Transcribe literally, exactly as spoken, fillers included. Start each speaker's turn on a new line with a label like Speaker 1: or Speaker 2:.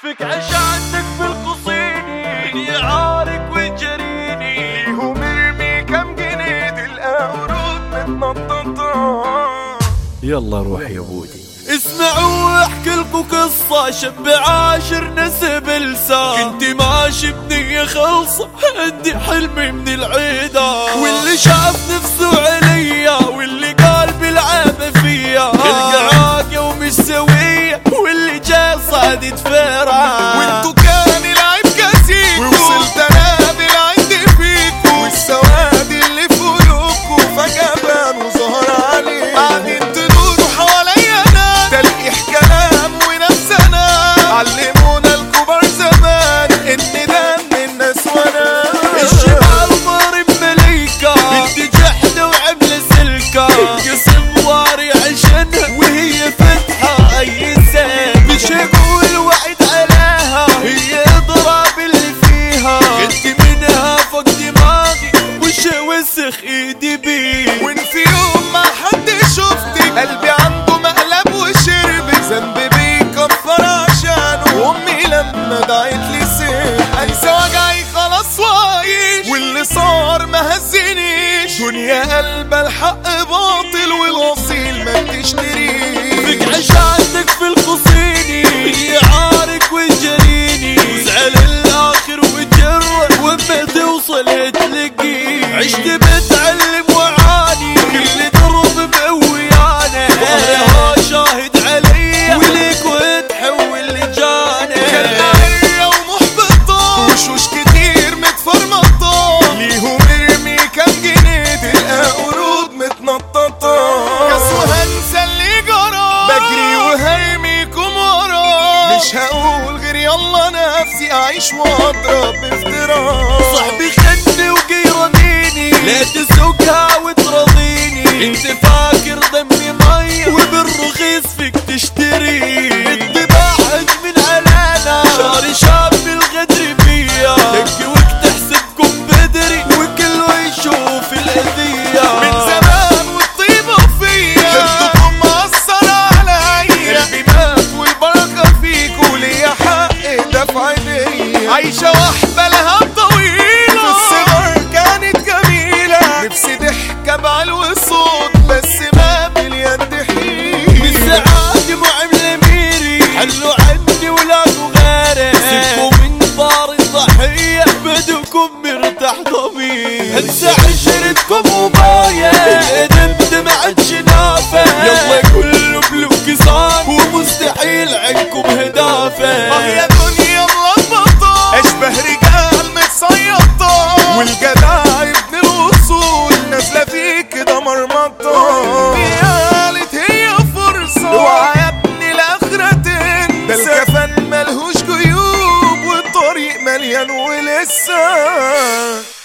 Speaker 1: فيك عشانك في القصيني يعارك ويجريني
Speaker 2: هو مرمي كم جنيد القرود متنططة.
Speaker 1: يلا روح يا بودي اسمعوا واحكي لكم قصة شب عاشر نسب لسان. كنت ماشي بنية خلصة عندي حلمي من العيدة، واللي شاف نفسه عليا واللي قال بالعابة فيا القعاقة ومش سوية واللي جاي صادت فرع.
Speaker 2: وانتو كان العيب كاسيكو ووصلت انا بالعندي فيكو، والسواد اللي في قلوبكو فجأة بان وظهر عليه. قاعدين تدوروا حواليا انا تلقيح كلام ونفسنا، علمونا الكبار زمان ان ده من الناس وانا
Speaker 1: الشمال ضارب مليكة بدي جحدة وعمل سلكة، القسم واري عشانها وهي فتحة اي سن مش اقول وعد عليها هي اضرب اللي فيها. قلت منها فوق دماغي وش وسخ ايدي بيه.
Speaker 2: وان في يوم ما حد شفتك قلبي عنده مقلب وشرب ذنب بيكفر عشانه، وامي لما دعت لي سير انسى وجعي خلاص وعايش، واللي صار ما هزنيش. دنيا قلب الحق باطل والاصيل ما بتشتريش.
Speaker 1: فيك عشانك في القصيني يعارك ويجريني، وزعل الاخر وجرح وما توصل تلقيه. عشت بتعلم وعاني كل درب بقويانه، ظهرها شاهد علي وليك وتحول لجانه.
Speaker 2: كالنارية ومحبطة وشوش كتير متفرمطة، ليهم ارمي كم جنيه تلقى قرود متنططة. كسوها انسى اللي جرى بجري وهرميكم ورا، مش هقول غير يلا نفسي اعيش واضرب بافتراء.
Speaker 1: صاحبي خدني وقيرنيني لا تسوقها وترضيني، انت فاكر دمي مية وبالرخيص فيك تشتري. اتباعك من علينا شاري شاب بالغدر فيا، تبكي وقت تحسبكم بدري وكله يشوف الاذية.
Speaker 2: من زمان والطيبة فيا حبكم مأثر عليا، قلبي مات والبركة فيكوا ليا حق دفع ايديا. عايشة واحدة لها طويلة في الصغر كانت جميلة، نفسي ضحكة بعلو الصوت بس ما باليد حيلة.
Speaker 1: بالسعادة معاملة ميري حلوا عني ولاقوا غيري، سيبكوا من دار الضحية بدوكم مرتاح ضمير. انسى عشرتكم وباية الادب دمعة شنافة، يلا كله بلوك صان ومستحيل عنكم هدافة.
Speaker 2: اه يا دنيا ملخبطة اشبه رجال متصيطة، والجدع ابن الاصول نازلة فيك كده مرمطة. يا قالت هي فرصة اوعى يا ابني الاخرة تنسى، ده الكفن ملهوش جيوب والطريق مليان ولسه.